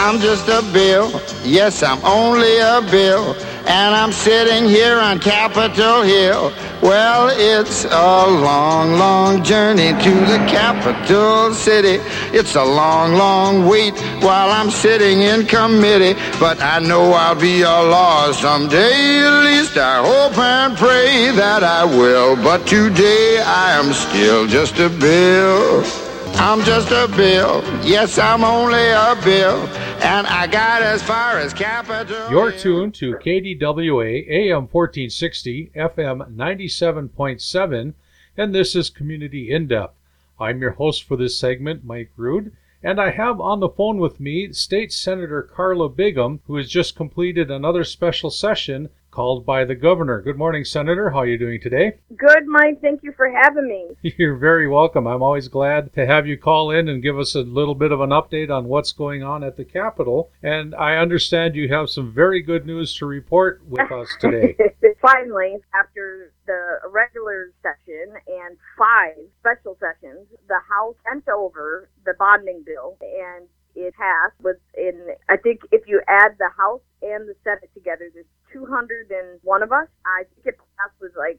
I'm just a bill. Yes, I'm only a bill. And I'm sitting here on Capitol Hill. Well, it's a long, long journey to the capital city. It's a long, long wait while I'm sitting in committee. But I know I'll be a law someday. At least I hope and pray that I will. But today I am still just a bill. I'm just a bill. Yes, I'm only a bill. And I got as far as Capitol. You're tuned to KDWA AM 1460, FM 97.7, and this is Community In-Depth. I'm your host for this segment, Mike Rood, and I have on the phone with me State Senator Carla Bigham, who has just completed another special session called by the governor. Good morning, Senator. How are you doing today? Good, Mike. Thank you for having me. You're very welcome. I'm always glad to have you call in and give us a little bit of an update on what's going on at the Capitol. And I understand you have some very good news to report with us today. Finally, after the regular session and 5 special sessions, the House sent over the bonding bill, and it passed I think if you add the House and the Senate together, there's 201 of us. I think it passed with like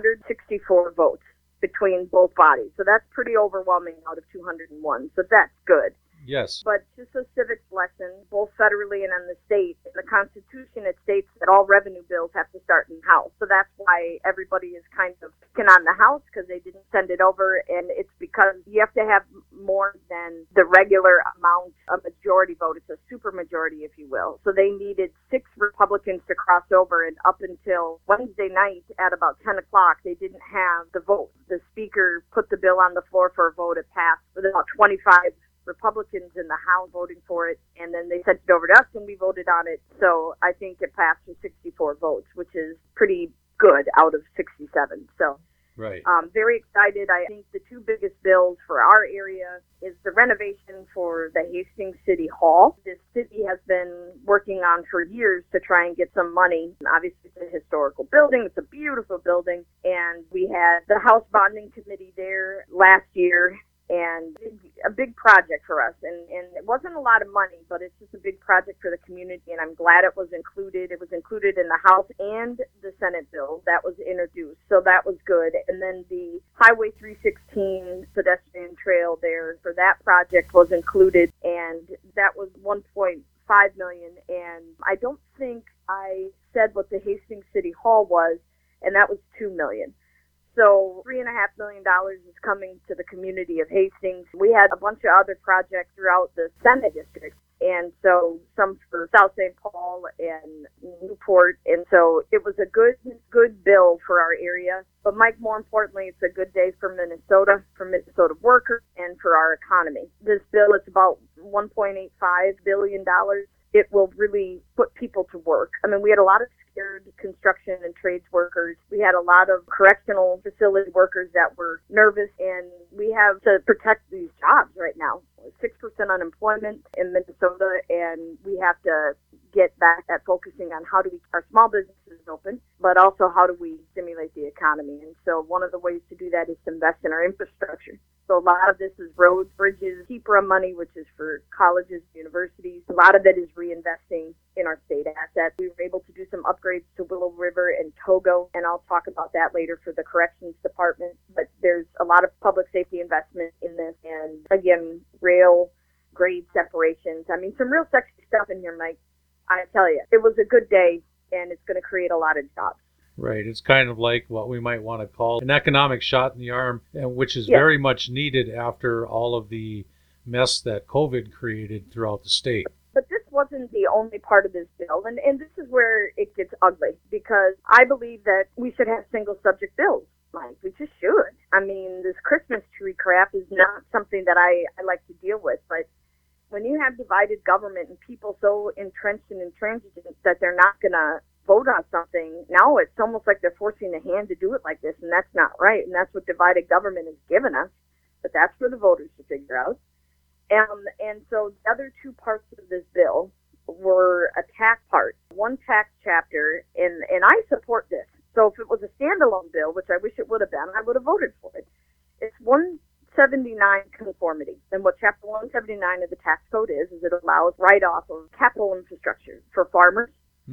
164 votes between both bodies. So that's pretty overwhelming out of 201. So that's good. Yes. But just a civics lesson, both federally and in the state. In the Constitution, it states that all revenue bills have to start in the House. So that's why everybody is kind of picking on the House, because they didn't send it over. And it's because you have to have more than the regular amount of majority vote. It's a super majority, if you will. So they needed 6 Republicans to cross over. And up until Wednesday night at about 10 o'clock, they didn't have the vote. The speaker put the bill on the floor for a vote. It passed with about 25 Republicans in the House voting for it, and then they sent it over to us and we voted on it. So I think it passed with 64 votes, which is pretty good out of 67. So right. Very excited. I think the 2 biggest bills for our area is the renovation for the Hastings City Hall. This city has been working on for years to try and get some money. Obviously, it's a historical building. It's a beautiful building. And we had the House Bonding Committee there last year, and a big project for us. And it wasn't a lot of money, but it's just a big project for the community, and I'm glad it was included. It was included in the House and the Senate bill that was introduced, so that was good. And then the Highway 316 pedestrian trail there for that project was included, and that was $1.5 million. And I don't think I said what the Hastings City Hall was, and that was $2 million. So $3.5 million is coming to the community of Hastings. We had a bunch of other projects throughout the Senate district, and so some for South St. Paul and Newport. And so it was a good bill for our area. But Mike, more importantly, it's a good day for Minnesota workers, and for our economy. This bill is about $1.85 billion. It will really put people to work. I mean, we had a lot of scared construction and trades workers. We had a lot of correctional facility workers that were nervous, and we have to protect these jobs right now. 6% unemployment in Minnesota, and we have to get back at focusing on how do we keep our small businesses open, but also how do we stimulate the economy. And so one of the ways to do that is to invest in our infrastructure. So a lot of this is roads, bridges, TPRA money, which is for colleges, universities. A lot of it is reinvesting in our state assets. We were able to do some upgrades to Willow River and Togo, and I'll talk about that later for the corrections department. But there's a lot of public safety investment in this, and again, rail, grade separations. I mean, some real sexy stuff in here, Mike. I tell you, it was a good day, and it's going to create a lot of jobs. Right. It's kind of like what we might want to call an economic shot in the arm, which is Yes. very much needed after all of the mess that COVID created throughout the state. But this wasn't the only part of this bill, and this is where it gets ugly, because I believe that we should have single subject bills. Like, we just should. I mean, this Christmas tree crap is not something that I like to deal with, but when you have divided government and people so entrenched and intransigent that they're not going to vote on something, now it's almost like they're forcing the hand to do it like this, and that's not right, and that's what divided government has given us, but that's for the voters to figure out. And so the other 2 parts of this bill were a tax part, one tax chapter, and I support this. So if it was a standalone bill, which I wish it would have been, I would have voted for it. It's one 179 conformity. And what Chapter 179 of the tax code is it allows write-off of capital infrastructure for farmers,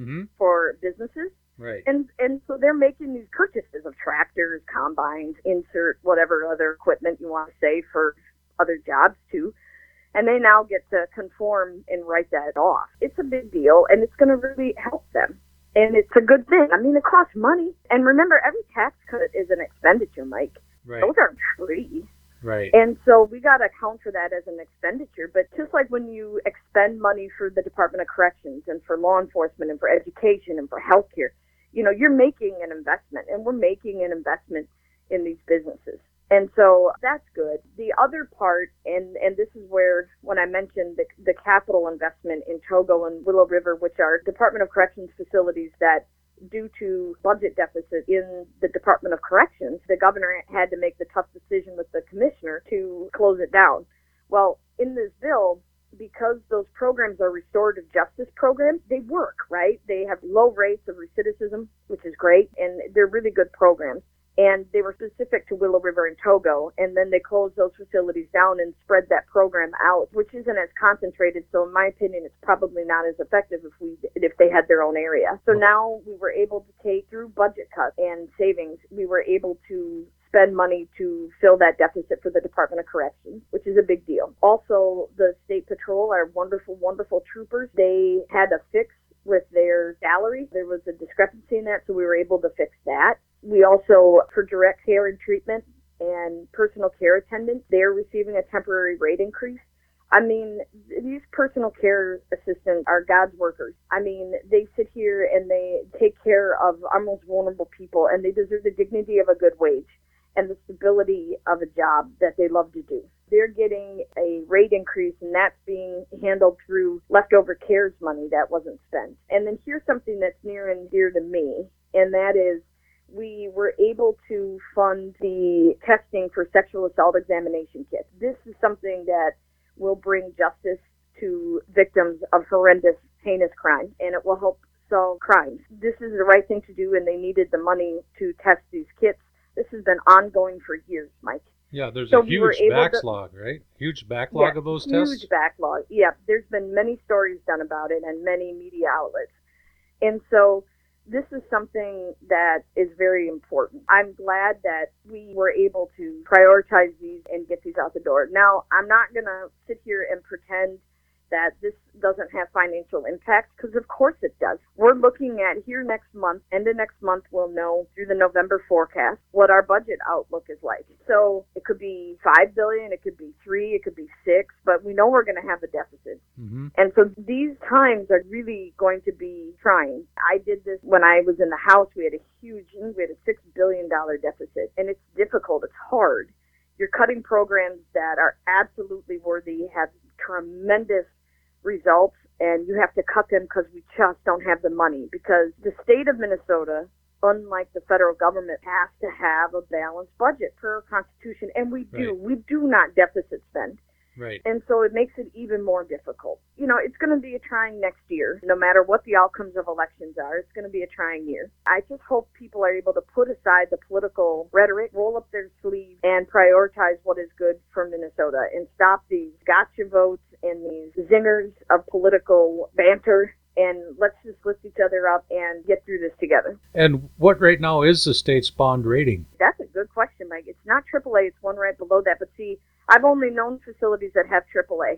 for businesses. Right. And so they're making these purchases of tractors, combines, insert whatever other equipment you want to say for other jobs too. And they now get to conform and write that off. It's a big deal, and it's going to really help them. And it's a good thing. I mean, it costs money. And remember, every tax cut is an expenditure, Mike. Right. Those aren't free. Right. And so we got to account for that as an expenditure. But just like when you expend money for the Department of Corrections and for law enforcement and for education and for healthcare, you know, you're making an investment, and we're making an investment in these businesses. And so that's good. The other part, and this is where, when I mentioned the capital investment in Togo and Willow River, which are Department of Corrections facilities that, due to budget deficit in the Department of Corrections, the governor had to make the tough decision with the commissioner to close it down. Well, in this bill, because those programs are restorative justice programs, they work, right? They have low rates of recidivism, which is great, and they're really good programs. And they were specific to Willow River and Togo, and then they closed those facilities down and spread that program out, which isn't as concentrated. So in my opinion, it's probably not as effective if they had their own area. So now we were able to take, through budget cuts and savings, we were able to spend money to fill that deficit for the Department of Corrections, which is a big deal. Also, the State Patrol, our wonderful, wonderful troopers, they had a fix with their salary. There was a discrepancy in that, so we were able to fix that. We also, for direct care and treatment and personal care attendants, they're receiving a temporary rate increase. I mean, these personal care assistants are God's workers. I mean, they sit here and they take care of our most vulnerable people, and they deserve the dignity of a good wage and the stability of a job that they love to do. They're getting a rate increase, and that's being handled through leftover CARES money that wasn't spent. And then here's something that's near and dear to me, and that is we were able to fund the testing for sexual assault examination kits. This is something that will bring justice to victims of horrendous, heinous crimes, and it will help solve crimes. This is the right thing to do, and they needed the money to test these kits. This has been ongoing for years, Mike. Yeah, there's a huge backlog, right? Huge backlog of those tests? Huge backlog. Yeah, there's been many stories done about it and many media outlets. And so this is something that is very important. I'm glad that we were able to prioritize these and get these out the door. Now, I'm not going to sit here and pretend that this doesn't have financial impact, because of course it does. We're looking at here next month, end of next month, we'll know through the November forecast what our budget outlook is like. So it could be $5 billion, it could be $3 billion, it could be $6 billion, but we know we're going to have a deficit. Mm-hmm. And so these times are really going to be trying. I did this when I was in the House. We had a $6 billion deficit, and it's difficult, it's hard. You're cutting programs that are absolutely worthy, have tremendous results, and you have to cut them because we just don't have the money. Because the state of Minnesota, unlike the federal government, has to have a balanced budget per our Constitution, and we do. Right. We do not deficit spend. Right. And so it makes it even more difficult. You know, it's going to be a trying next year. No matter what the outcomes of elections are, it's going to be a trying year. I just hope people are able to put aside the political rhetoric, roll up their sleeves, and prioritize what is good for Minnesota, and stop these gotcha votes and these zingers of political banter. And let's just lift each other up and get through this together. And what right now is the state's bond rating? That's a good question, Mike. It's not AAA. It's one right below that. But see, I've only known facilities that have AAA.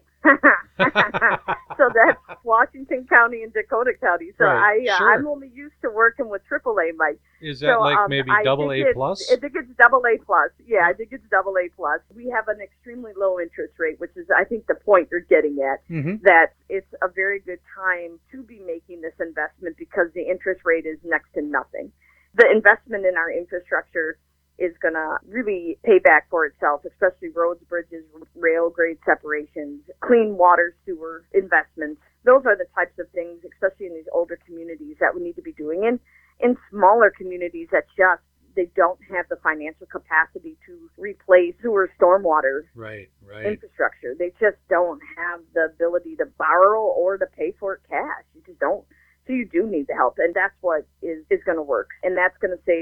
So that's Washington County and Dakota County. So right. I'm only used to working with AAA, Mike. Is that maybe AA plus? I think it's AA plus. Yeah, I think it's AA plus. We have an extremely low interest rate, which is, I think, the point you're getting at, that it's a very good time to be making this investment because the interest rate is next to nothing. The investment in our infrastructure is going to really pay back for itself, especially roads, bridges, rail grade separations, clean water, sewer investments. Those are the types of things, especially in these older communities, that we need to be doing. In smaller communities that just, they don't have the financial capacity to replace sewer, stormwater infrastructure. They just don't have the ability to borrow or to pay for it cash. You just don't. So you do need the help, and that's what is going to work. And that's going to save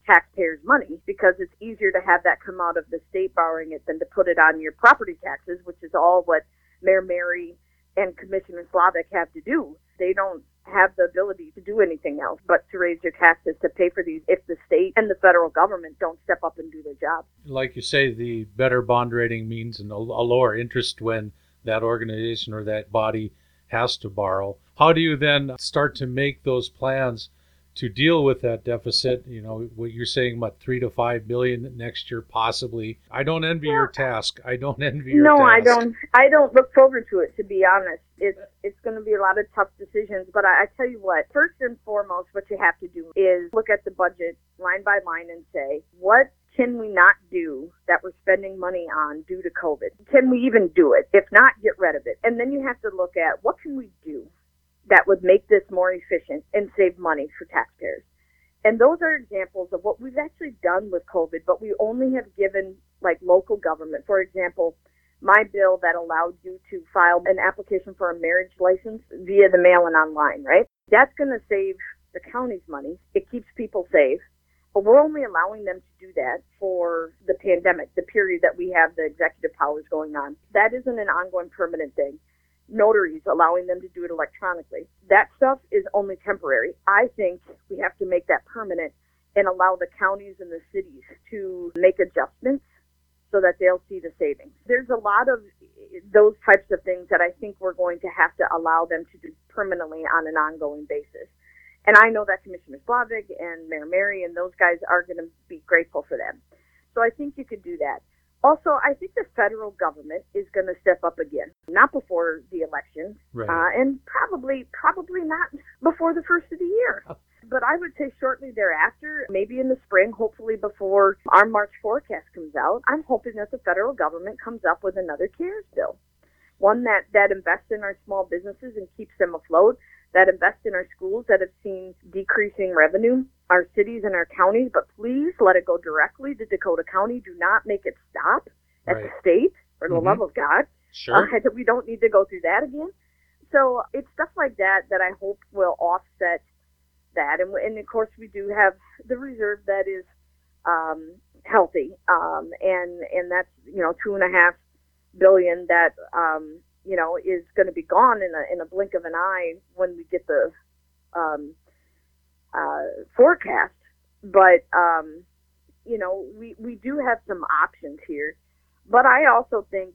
taxpayers' money, because it's easier to have that come out of the state borrowing it than to put it on your property taxes, which is all what Mayor Mary and Commissioner Slavic have to do. They don't have the ability to do anything else but to raise your taxes to pay for these if the state and the federal government don't step up and do their job. Like you say, the better bond rating means a lower interest when that organization or that body has to borrow. How do you then start to make those plans to deal with that deficit? You know, what you're saying, what, 3 to 5 billion next year, possibly. I don't envy your task. I don't envy your task. No, I don't look forward to it, to be honest. It's going to be a lot of tough decisions, but I tell you what, first and foremost, what you have to do is look at the budget line by line and say, what can we not do that we're spending money on due to COVID? Can we even do it? If not, get rid of it. And then you have to look at what can we do that would make this more efficient and save money for taxpayers. And those are examples of what we've actually done with COVID, but we only have given like local government. For example, my bill that allowed you to file an application for a marriage license via the mail and online, right? That's going to save the county's money. It keeps people safe. But we're only allowing them to do that for the pandemic, the period that we have the executive powers going on. That isn't an ongoing permanent thing. Notaries, allowing them to do it electronically. That stuff is only temporary. I think we have to make that permanent and allow the counties and the cities to make adjustments so that they'll see the savings. There's a lot of those types of things that I think we're going to have to allow them to do permanently on an ongoing basis. And I know that Commissioner Slavic and Mayor Mary and those guys are going to be grateful for them. So I think you could do that. Also, I think the federal government is going to step up again, not before the election, right. And probably not before the first of the year. But I would say shortly thereafter, maybe in the spring, hopefully before our March forecast comes out, I'm hoping that the federal government comes up with another CARES bill, one that invests in our small businesses and keeps them afloat, that invest in our schools that have seen decreasing revenue, our cities and our counties, but please let it go directly to Dakota County. Do not make it stop at the state, for the love of God. Sure. We don't need to go through that again. So it's stuff like that I hope will offset that. And of course, we do have the reserve that is healthy, and that's, $2.5 billion that is going to be gone in a blink of an eye when we get the forecast. But we do have some options here. But I also think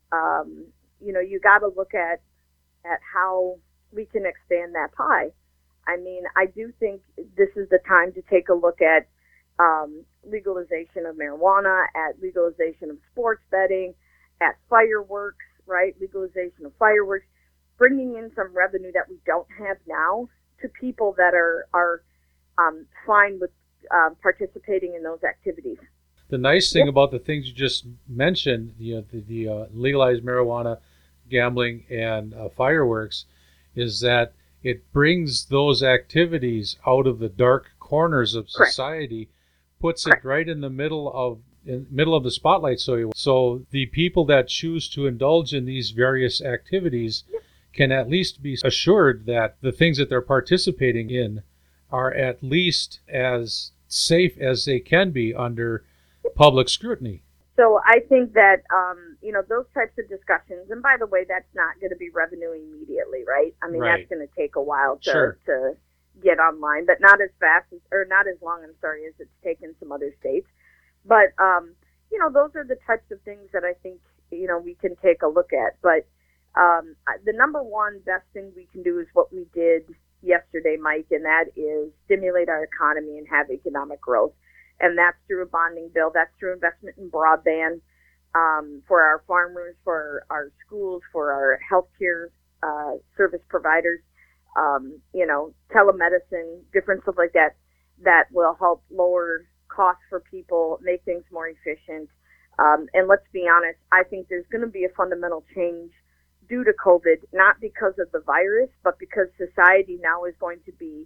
you got to look at how we can expand that pie. I mean, I do think this is the time to take a look at legalization of marijuana, at legalization of sports betting, at fireworks, right? Legalization of fireworks, bringing in some revenue that we don't have now to people that are fine with participating in those activities. The nice thing about the things you just mentioned, the legalized marijuana, gambling, and fireworks, is that it brings those activities out of the dark corners of society, puts it right in the middle of the spotlight, so the people that choose to indulge in these various activities can at least be assured that the things that they're participating in are at least as safe as they can be under public scrutiny. So I think that, those types of discussions, and by the way, that's not going to be revenue immediately, right? I mean, that's going to take a while to get online, but not as long, as it's taken some other states. But, those are the types of things that I think, we can take a look at. But the number one best thing we can do is what we did yesterday, Mike, and that is stimulate our economy and have economic growth. And that's through a bonding bill. That's through investment in broadband for our farmers, for our schools, for our healthcare service providers, telemedicine, different stuff like that, that will help lower costs for people, make things more efficient. And let's be honest, I think there's going to be a fundamental change due to COVID, not because of the virus, but because society now is going to be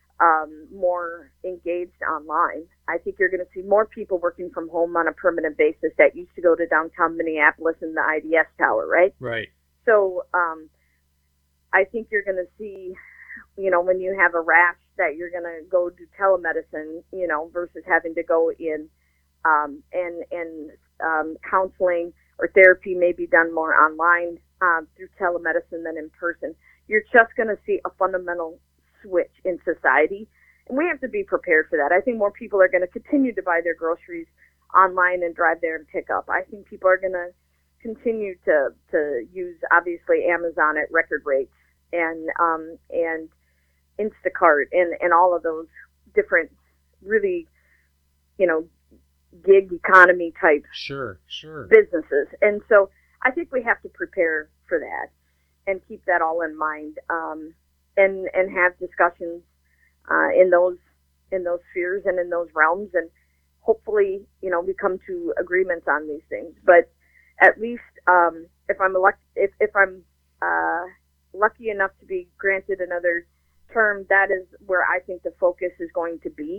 more engaged online. I think you're going to see more people working from home on a permanent basis that used to go to downtown Minneapolis and the IDS Tower, right? Right. So I think you're going to see, when you have a rash that you're going to go do telemedicine, versus having to go in, and counseling or therapy may be done more online through telemedicine than in person. You're just going to see a fundamental switch in society, and we have to be prepared for that. I think more people are going to continue to buy their groceries online and drive there and pick up. I think people are going to continue to use, obviously, Amazon at record rates and Instacart and all of those different really, gig economy type sure businesses. And so I think we have to prepare for that and keep that all in mind, and have discussions in those spheres and in those realms, and hopefully, we come to agreements on these things. But at least if I'm lucky enough to be granted another term, that is where I think the focus is going to be.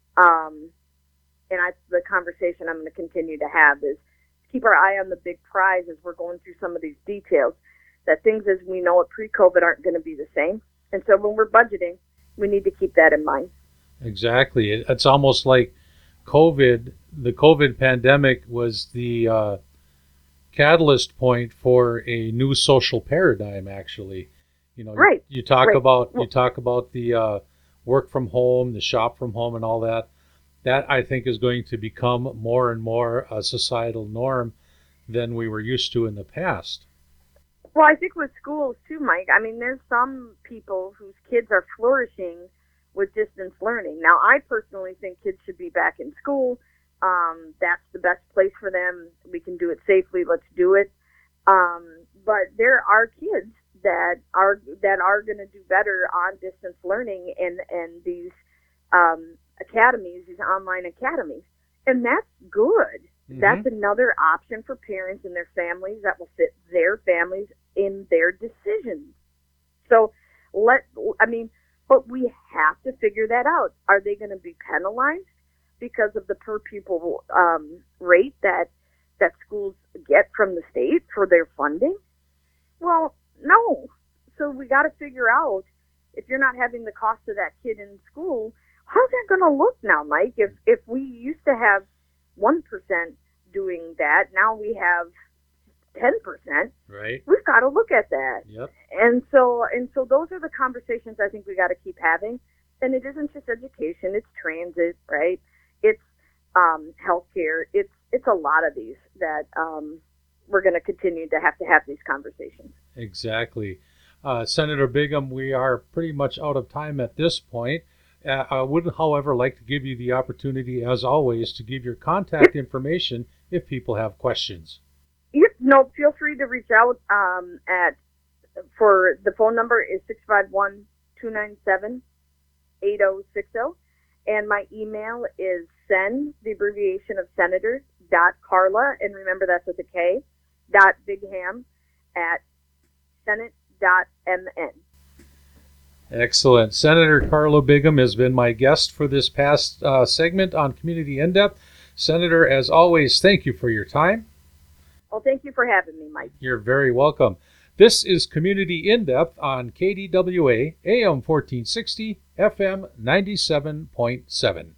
And the conversation I'm going to continue to have is keep our eye on the big prize as we're going through some of these details, that things as we know it pre-COVID aren't going to be the same. And so when we're budgeting, we need to keep that in mind. Exactly. It's almost like the COVID pandemic was the catalyst point for a new social paradigm, actually. Right. You talk about the work from home, the shop from home, and all that. That, I think, is going to become more and more a societal norm than we were used to in the past. Well, I think with schools too, Mike. I mean, there's some people whose kids are flourishing with distance learning. Now, I personally think kids should be back in school. That's the best place for them. We can do it safely. Let's do it. But there are kids that are going to do better on distance learning and these academies, these online academies, and that's good. Mm-hmm. That's another option for parents and their families that will fit their families in their decisions. So but we have to figure that out. Are they going to be penalized because of the per pupil rate that schools get from the state for their funding? Well, no. So we got to figure out, if you're not having the cost of that kid in school, how's that going to look now, Mike? If we used to have 1% doing that, now we have 10%. Right. We've got to look at that. Yep. And so those are the conversations I think we got to keep having. And it isn't just education; it's transit, right? It's healthcare. It's a lot of these that we're going to continue to have these conversations. Exactly. Senator Bigham, we are pretty much out of time at this point. I would, however, like to give you the opportunity, as always, to give your contact information if people have questions. Yep. No, feel free to reach out for the phone number is 651-297-8060, and my email is sen, the abbreviation of senator, .carla, and remember that's with a K, .bigham @senate.mn. Excellent. Senator Carla Bigham has been my guest for this past segment on Community In-Depth. Senator, as always, thank you for your time. Well, thank you for having me, Mike. You're very welcome. This is Community In-Depth on KDWA, AM 1460, FM 97.7.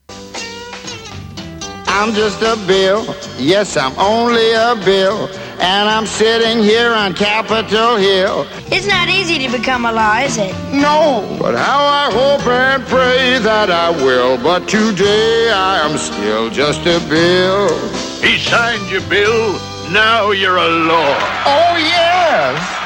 I'm just a bill. Yes, I'm only a bill. And I'm sitting here on Capitol Hill. It's not easy to become a law, is it? No, but how I hope and pray that I will. But today I am still just a bill. He signed your bill. Now you're a law. Oh, yes.